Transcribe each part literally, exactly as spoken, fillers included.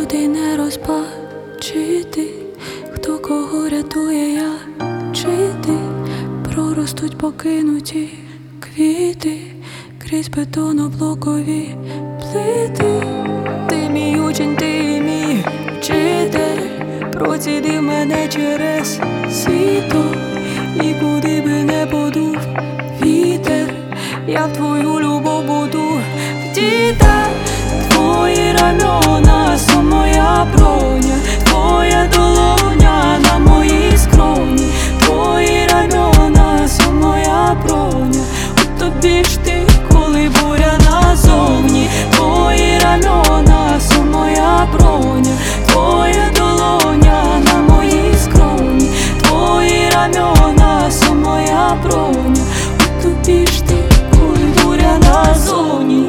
люди не розпачити, хто кого рятує, я чи ти. Проростуть покинуті квіти крізь бетоноблокові плити. Ти мій учень, ти мій вчитель, процідив мене через сито. І куди би не подув вітер, я в твою любов буду вдіта. Твої рамена – моя броня, твоя долоня на моїй скроні. Твої рамена – моя броня, у тобі ж ти, коли буря назовні. Твої рамена – моя броня, твоя долоня на моїй скроні. Твої рамена – моя броня, у тобі ж ти, коли буря назовні.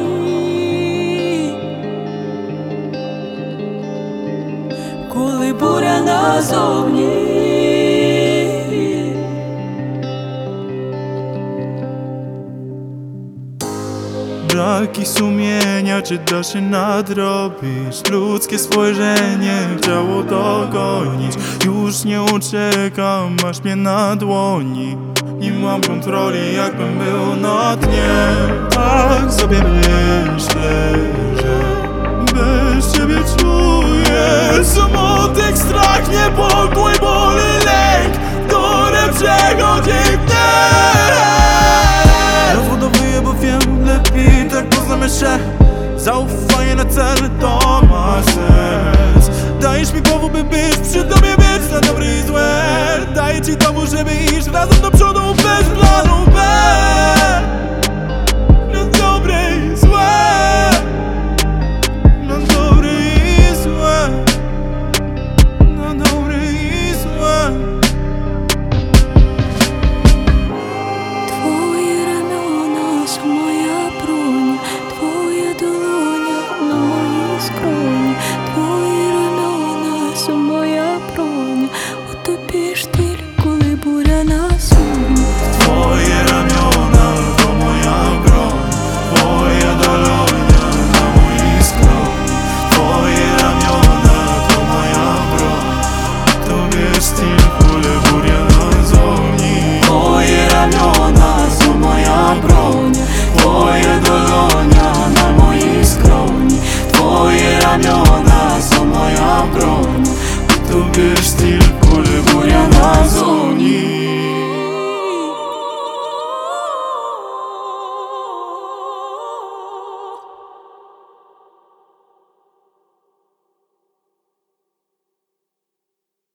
Коли буря назовні. Braki sumienia, czy da się nadrobić? Ludzkie spojrzenie chciało dogonić. Już nie uciekam, masz mnie na dłoni. Nie mam kontroli, jakbym był na dnie. Tak sobie myślę, że bez ciebie czuję smutek, strach, niepokój, ból i lęk, które przechodzi mnie. Rozładowuję, bo wiem lepiej, tak poznamy się. Zaufanie na cel, to ma sens. Dajesz mi powód, by być przy tobie, być na dobre i złe. Daję ci dowód, żeby iść razem do przodu bez planu B. Na dobre i złe, na dobre i złe, na dobre i złe. Твої рамена – моя броня, твоя долоня на моїй скроні. Твої рамена – моя броня, у тобі ж ти, коли буря назовні. Twoje ramiona to moja broń, twoja dolonia na mojej skroni. Twoje ramiona to moja broń, tobie styl, kule burja nazowni. Twoje ramiona są moja broń, twoja dolonia na mojej skroni. Twoje ramiona są moja broń, Tobie styl.